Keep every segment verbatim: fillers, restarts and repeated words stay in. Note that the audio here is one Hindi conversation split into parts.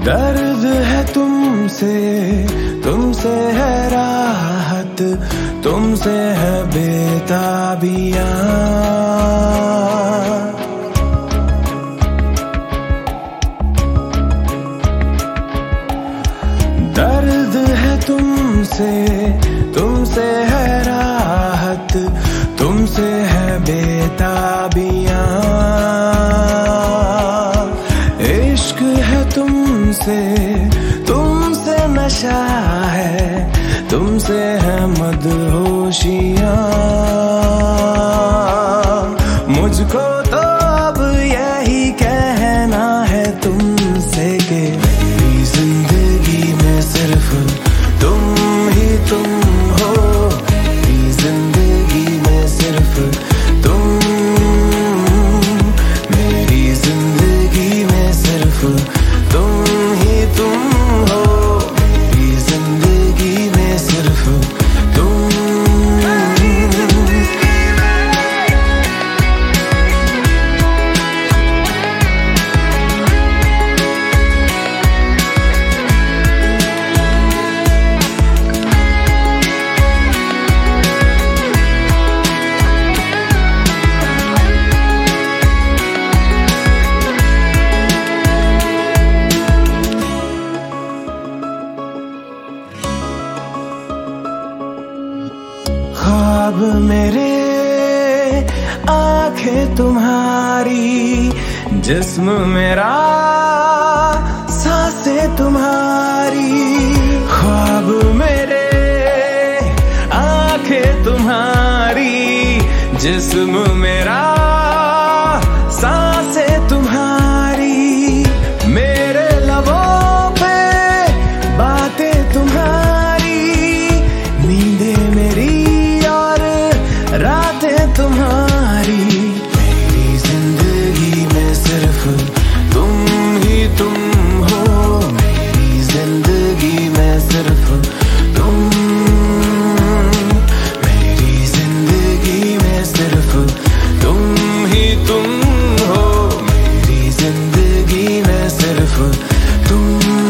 दर्द है तुमसे, तुमसे है राहत, तुमसे है बेताबियां। दर्द है तुमसे, तुमसे है राहत, तुमसे है बेताबियां। इश्क है तुमसे, तुमसे नशा है, तुमसे है मदहोशियां। मुझको तो अब यही कहना है तुमसे कि मेरी जिंदगी में सिर्फ तुम ही तुम हो। मेरी जिंदगी में सिर्फ तुम, मेरी जिंदगी में सिर्फ तुम ही तुम हो। मेरी जिंदगी में सिर्फ तुम। ख्वाब मेरे, आंखें तुम्हारी, जिस्म मेरा, सांसें तुम्हारी। ख्वाब मेरे, आंखें तुम्हारी, जिस्म मेरा, सांसें तुम्हारी। मेरे लबों पे बातें तुम्हारी, नींदें मेरी, रातें तुम्हारी। मेरी जिंदगी में सिर्फ तुम ही तुम हो। मेरी जिंदगी में सिर्फ तुम, मेरी जिंदगी में सिर्फ तुम ही तुम हो। मेरी जिंदगी में सिर्फ तुम।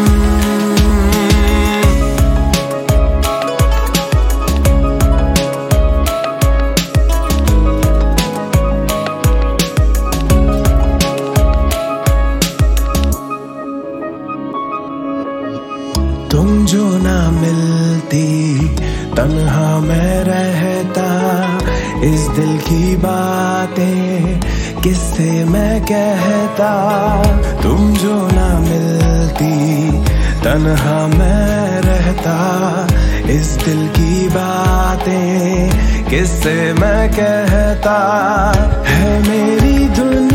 तुम जो ना मिलती, तन्हा मैं रहता। इस दिल की बातें किससे मैं कहता। तुम जो ना मिलती, तन्हा मैं रहता। इस दिल की बातें किससे मैं कहता। है मेरी दुनिया